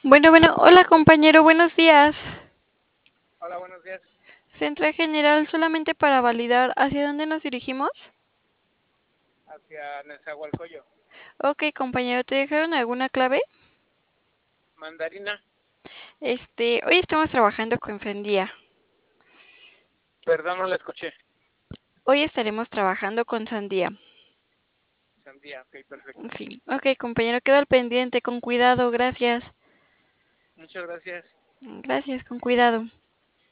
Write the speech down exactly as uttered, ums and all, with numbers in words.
Bueno, bueno, hola compañero, buenos días. Hola, buenos días. Central General, solamente para validar hacia dónde nos dirigimos. Hacia Nezahualcóyotl. Ok, compañero, ¿te dejaron alguna clave? Mandarina. Este, hoy estamos trabajando con Sandía. Perdón, no la escuché. Hoy estaremos trabajando con Sandía. Sandía, ok, perfecto. Sí, ok, compañero, quedo al pendiente, con cuidado, gracias. Muchas gracias. Gracias, con cuidado.